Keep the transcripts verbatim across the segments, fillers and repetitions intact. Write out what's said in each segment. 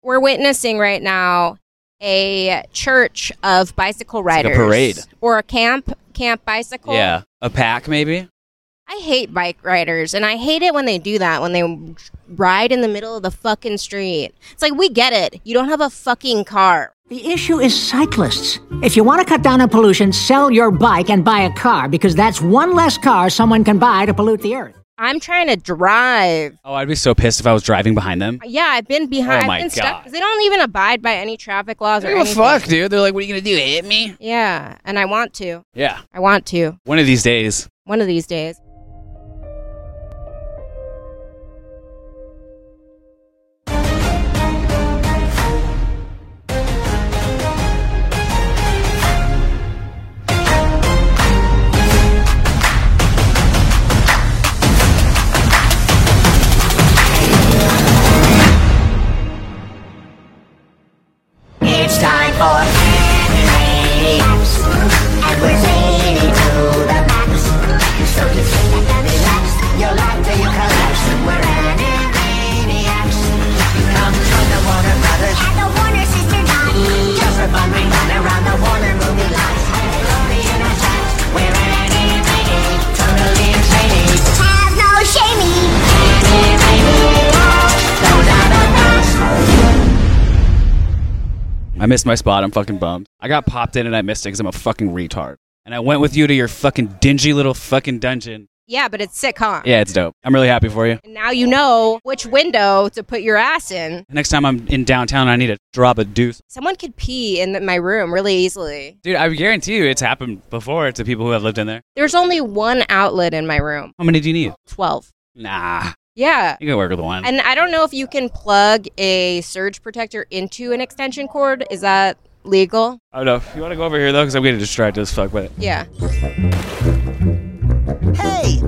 We're witnessing right now a church of bicycle riders. Like a parade. Or a camp, camp bicycle. Yeah. A pack, maybe? I hate bike riders, and I hate it when they do that, when they ride in the middle of the fucking street. It's like, we get it. You don't have a fucking car. The issue is cyclists. If you want to cut down on pollution, sell your bike and buy a car, because that's one less car someone can buy to pollute the earth. I'm trying to drive. Oh, I'd be so pissed if I was driving behind them. Yeah, I've been behind. Oh my I've been stuck God. because they don't even abide by any traffic laws or What the anything. fuck, dude? They're like, what are you going to do, hit me? Yeah, and I want to. Yeah. I want to. One of these days. One of these days. It's time for Animaniacs, and we're zany to the max. So just sit back and relax, you'll laugh till you collapse. We're Animaniacs, comes from the Warner Brothers and the Warner Sister Line. Just for fun, we run around the Warner movie lots. Glory in our tracks, we're Animaniacs, totally insane. Have no shamey. Animaniacs, those are the facts. I missed my spot. I'm fucking bummed. I got popped in and I missed it because I'm a fucking retard. And I went with you to your fucking dingy little fucking dungeon. Yeah, but it's sick, huh? Yeah, it's dope. I'm really happy for you. And now you know which window to put your ass in. Next time I'm in downtown, I need to drop a deuce. Someone could pee in the, my room really easily. Dude, I guarantee you it's happened before to people who have lived in there. There's only one outlet in my room. How many do you need? twelve. Nah. Yeah. You can work with one. And I don't know if you can plug a surge protector into an extension cord. Is that legal? I don't know. You want to go over here, though? Because I'm getting distracted as fuck by it. Yeah. Hey!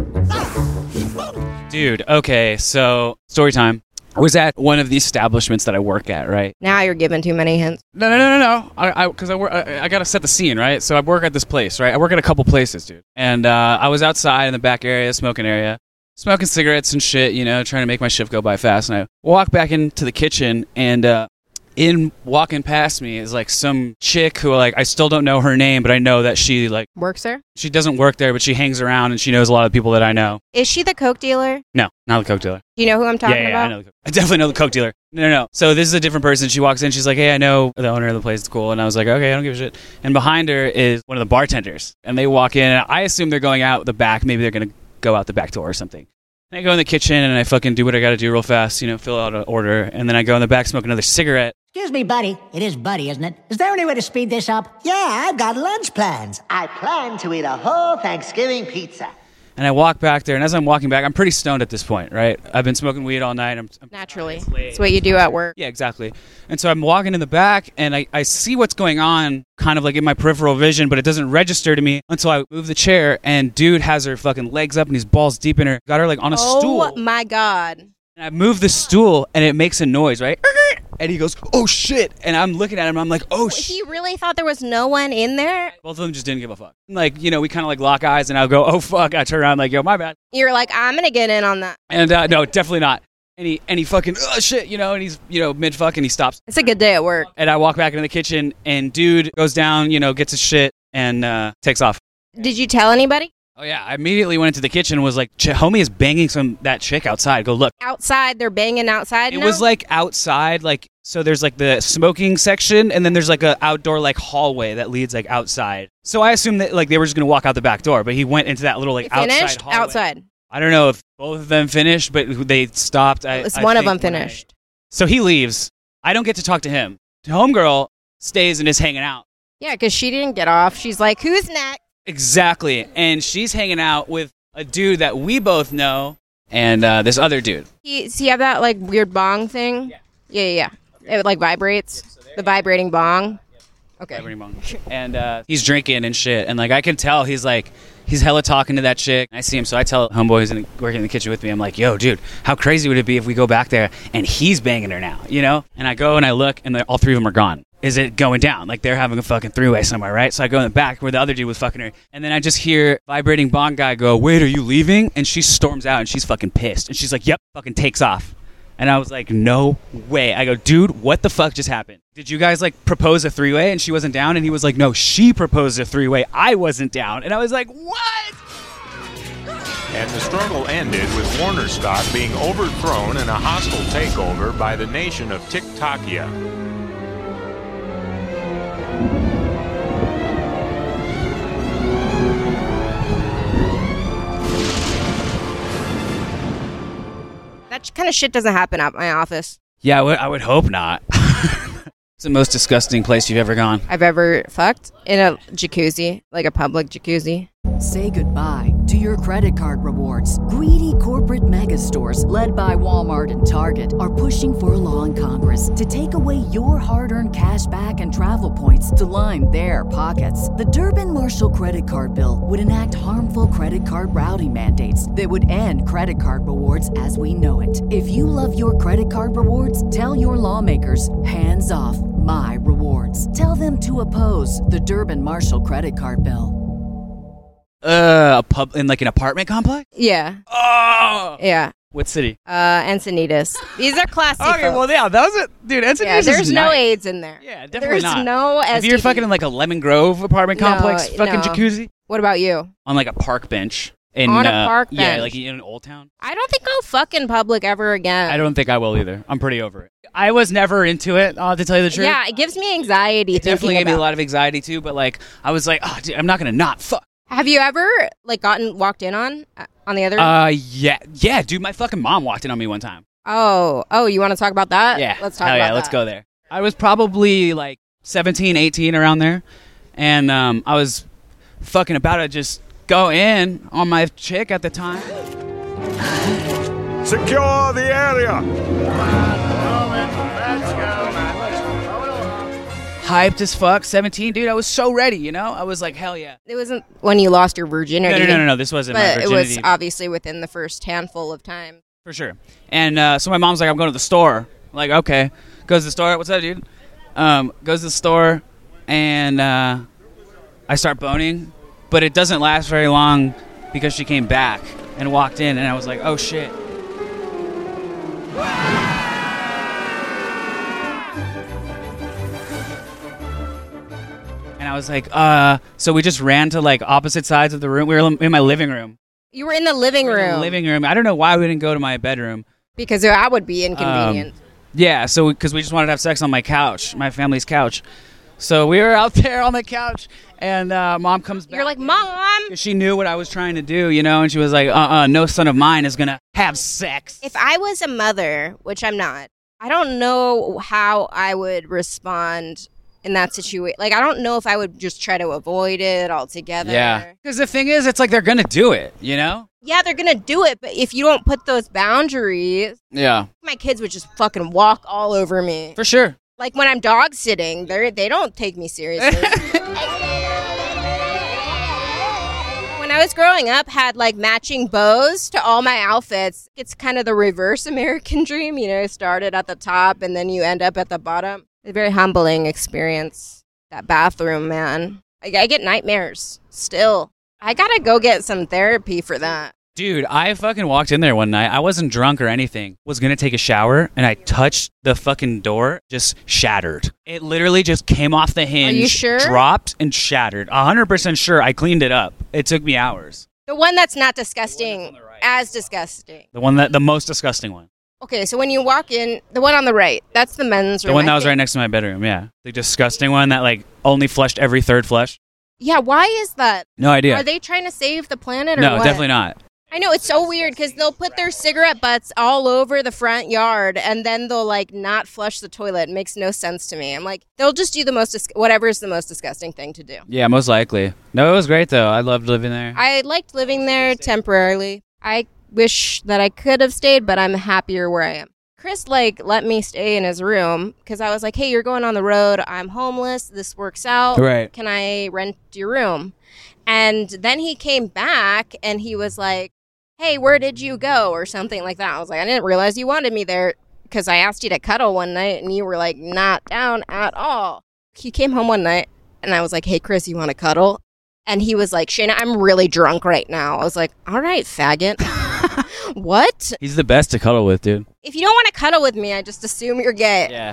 Dude, okay, so story time. I was at one of the establishments that I work at, right? Now you're giving too many hints. No, no, no, no, no. I, I, because I work, I, I gotta set the scene, right? So I work at this place, right? I work at a couple places, dude. And uh, I was outside in the back area, smoking area, smoking cigarettes and shit, you know, trying to make my shift go by fast. And I walk back into the kitchen, and uh, in walking past me is like some chick who, like, I still don't know her name, but I know that she, like, Works there? she doesn't work there, but she hangs around and she knows a lot of people that I know. Is she the coke dealer? No, not the coke dealer. Do you know who I'm talking yeah, yeah, about? I know the coke. I definitely know the coke dealer. No, no, no. So this is a different person. She walks in. She's like, hey, I know the owner of the place. It's cool. And I was like, okay, I don't give a shit. And behind her is one of the bartenders. And they walk in. And I assume they're going out the back. Maybe they're going to go out the back door or something. And I go in the kitchen and I fucking do what I got to do real fast, you know, fill out an order. And then I go in the back, smoke another cigarette. Excuse me, buddy. It is buddy, isn't it? Is there any way to speed this up? Yeah, I've got lunch plans. I plan to eat a whole Thanksgiving pizza. And I walk back there. And as I'm walking back, I'm pretty stoned at this point, right? I've been smoking weed all night. I'm, I'm Naturally. it's late. It's what you do at work. Yeah, exactly. And so I'm walking in the back, and I, I see what's going on kind of like in my peripheral vision, but it doesn't register to me until I move the chair, and dude has her fucking legs up and he's balls deep in her. Got her like on a oh stool. Oh my God. And I move the stool, and it makes a noise, right? And he goes, oh shit. And I'm looking at him, and I'm like, oh shit. He really thought there was no one in there? Both of them just didn't give a fuck. Like, you know, we kind of like lock eyes, and I'll go, oh fuck. I turn around like, yo, my bad. You're like, I'm going to get in on that. And uh, no, definitely not. And he, and he fucking, oh shit, you know, and he's, you know, mid-fuck, and he stops. It's a good day at work. And I walk back into the kitchen, and dude goes down, you know, gets his shit, and uh, takes off. Did you tell anybody? Oh, yeah. I immediately went into the kitchen and was like, Ch- homie is banging some that chick outside. Go look. Outside, they're banging outside It now? was like outside, like, so there's like the smoking section, and then there's like a outdoor like hallway that leads like outside. So I assumed that like they were just going to walk out the back door, but he went into that little like They finished? outside hallway. Outside. I don't know if both of them finished, but they stopped. I, It's I one of think them when I- finished. So he leaves. I don't get to talk to him. Homegirl stays and is hanging out. Yeah, because she didn't get off. She's like, who's next? Exactly. And she's hanging out with a dude that we both know and uh, this other dude. He, does he have that like weird bong thing? Yeah, yeah, yeah. yeah. It like vibrates. The vibrating bong. Okay. Vibrating bong. And uh, he's drinking and shit. And like I can tell he's like, he's hella talking to that chick. I see him. So I tell homeboy who's in the, working in the kitchen with me, I'm like, yo, dude, how crazy would it be if we go back there and he's banging her now, you know? And I go and I look and all three of them are gone. Is it going down? Like they're having a fucking three-way somewhere, right? So I go in the back where the other dude was fucking her. And then I just hear vibrating bong guy go, wait, are you leaving? And she storms out and she's fucking pissed. And she's like, yep, fucking takes off. And I was like, no way. I go, dude, what the fuck just happened? Did you guys like propose a three-way and she wasn't down? And he was like, no, she proposed a three-way. I wasn't down. And I was like, what? And the struggle ended with Warner stock being overthrown in a hostile takeover by the nation of TikTokia. That kind of shit doesn't happen at my office. Yeah, I would, I would hope not. It's the most disgusting place you've ever gone. I've ever fucked in a jacuzzi, like a public jacuzzi. Say goodbye to your credit card rewards. Greedy corporate mega stores, led by Walmart and Target, are pushing for a law in Congress to take away your hard-earned cash back and travel points to line their pockets. The Durbin-Marshall credit card bill would enact harmful credit card routing mandates that would end credit card rewards as we know it. If you love your credit card rewards, tell your lawmakers, hands off my rewards. Tell them to oppose the Durbin-Marshall credit card bill. Uh, a pub in like an apartment complex? Yeah. Oh! Yeah. What city? Uh, Encinitas. These are classy Okay, folks. well, yeah, that was it. Dude, Encinitas Yeah, is there's no nice. AIDS in there. Yeah, definitely There's not. no S T D. If you're fucking in like a Lemon Grove apartment No, complex, fucking no. jacuzzi, What about you? on like a park bench. In, On a uh, park Yeah, bench. like in Old Town. I don't think I'll fuck in public ever again. I don't think I will either. I'm pretty over it. I was never into it, uh, to tell you the truth. Yeah, it gives me anxiety. It definitely thinking gave me a about- lot of anxiety too, but like, I was like, oh, dude, I'm not gonna not fuck. Have you ever like gotten walked in on uh, on the other? Uh, yeah, yeah, dude, my fucking mom walked in on me one time. oh, oh, you want to talk about that? Yeah, let's talk hell about yeah, that. let's go there. I was probably like seventeen, eighteen around there, and um, I was fucking about to just go in on my chick at the time. Secure the area! Hyped as fuck, seventeen, dude. I was so ready, you know. I was like, hell yeah. It wasn't when you lost your virginity. No, no, no, no, no. This wasn't my But it virginity. was obviously within the first handful of time. For sure. And uh, so my mom's like, I'm going to the store. I'm like, okay. Goes to the store. What's up, dude? Um, goes to the store, and uh, I start boning. But it doesn't last very long because she came back and walked in, and I was like, oh, shit. And I was like, uh, so we just ran to, like, opposite sides of the room. We were in my living room. You were in the living We were in room the living room. I don't know why we didn't go to my bedroom. because that would be inconvenient. Um, yeah, so because we just wanted to have sex on my couch, my family's couch. So we were out there on the couch, and uh, mom comes back. You're like, Mom! She knew what I was trying to do, you know, and she was like, uh-uh, no son of mine is going to have sex. If I was a mother, which I'm not, I don't know how I would respond in that situation. Like, I don't know if I would just try to avoid it altogether. Yeah. Because the thing is, it's like they're going to do it, you know? Yeah, they're going to do it, but if you don't put those boundaries, Yeah. my kids would just fucking walk all over me. For sure. Like when I'm dog sitting, they they don't take me seriously. When I was growing up, had like matching bows to all my outfits. It's kind of the reverse American dream, you know, started at the top and then you end up at the bottom. A very humbling experience. That bathroom, man. I, I get nightmares still. I gotta go get some therapy for that. Dude, I fucking walked in there one night. I wasn't drunk or anything. Was going to take a shower, and I touched the fucking door, just shattered. It literally just came off the hinge. you sure? Dropped and shattered. one hundred percent sure. I cleaned it up. It took me hours. The one that's not disgusting, as disgusting. The one that, the most disgusting one. Okay, so when you walk in, the one on the right, that's the men's room. The one I that was think. right next to my bedroom, yeah. The disgusting one that, like, only flushed every third flush. Yeah, why is that? No idea. Are they trying to save the planet or no, what? definitely not. I know, it's so weird because they'll put their cigarette butts all over the front yard and then they'll, like, not flush the toilet. It makes no sense to me. I'm like, they'll just do the most, dis- whatever is the most disgusting thing to do. Yeah, most likely. No, it was great, though. I loved living there. I liked living there temporarily. I wish that I could have stayed, but I'm happier where I am. Chris, like, let me stay in his room because I was like, hey, you're going on the road. I'm homeless. This works out. Right. Can I rent your room? And then he came back and he was like, hey, where did you go? Or something like that. I was like, I didn't realize you wanted me there because I asked you to cuddle one night and you were like, not down at all. He came home one night and I was like, hey, Chris, you want to cuddle? And he was like, Shayna, I'm really drunk right now. I was like, all right, faggot. What? He's the best to cuddle with, dude. If you don't want to cuddle with me, I just assume you're gay. Yeah.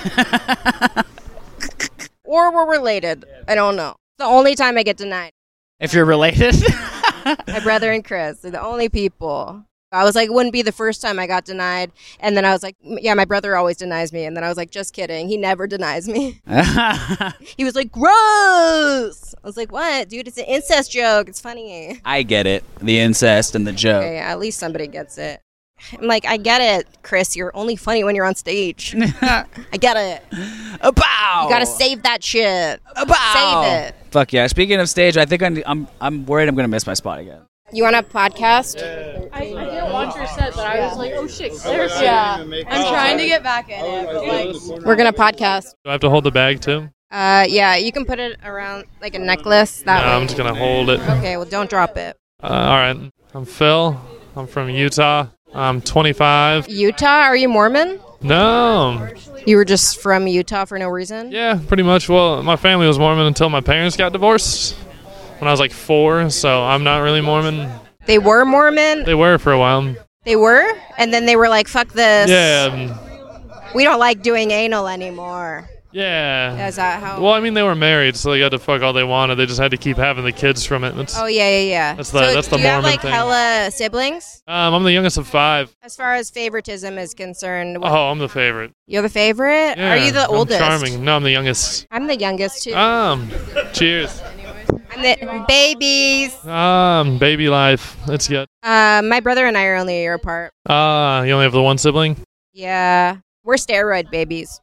Or we're related. I don't know. The only time I get denied. If you're related. My brother and Chris are the only people. I was like, it wouldn't be the first time I got denied. And then I was like, yeah, my brother always denies me. And then I was like, just kidding. He never denies me. He was like, gross. I was like, what? Dude, it's an incest joke. It's funny. I get it. The incest and the joke. Okay, at least somebody gets it. I'm like, I get it, Chris. You're only funny when you're on stage. I get it. Abow! You gotta save that shit. Abow! Save it. Fuck yeah. Speaking of stage, I think I'm I'm, I'm worried I'm going to miss my spot again. You want a podcast? I, I didn't watch your set, but I was like, oh shit, there's yeah. I'm trying to get back in it, but like... We're gonna podcast. Do I have to hold the bag too? Uh, yeah, you can put it around like a necklace. That No, way. I'm just gonna hold it. Okay, well, don't drop it. Uh, all right. I'm Phil. I'm from Utah. I'm twenty-five. Utah? Are you Mormon? No. You were just from Utah for no reason? Yeah, pretty much. Well, my family was Mormon until my parents got divorced when I was like four, so I'm not really Mormon. They were Mormon? They were for a while. They were? And then they were like, fuck this. Yeah. um, We don't like doing anal anymore. Yeah. Is that how? Well, I mean, they were married, so they got to fuck all they wanted. They just had to keep having the kids from it. That's, Oh, yeah, yeah, yeah. That's the- so that's the do you have Mormon like thing. hella siblings? um, I'm the youngest of five. As far as favoritism is concerned, what- Oh, I'm the favorite. you're the favorite? Yeah, Are you the I'm oldest? charming. No, I'm the youngest. I'm the youngest, too. Um, cheers. I'm the babies. Um, baby life. That's good. Uh, my brother and I are only a year apart. Ah, you only have the one sibling? Yeah. We're steroid babies.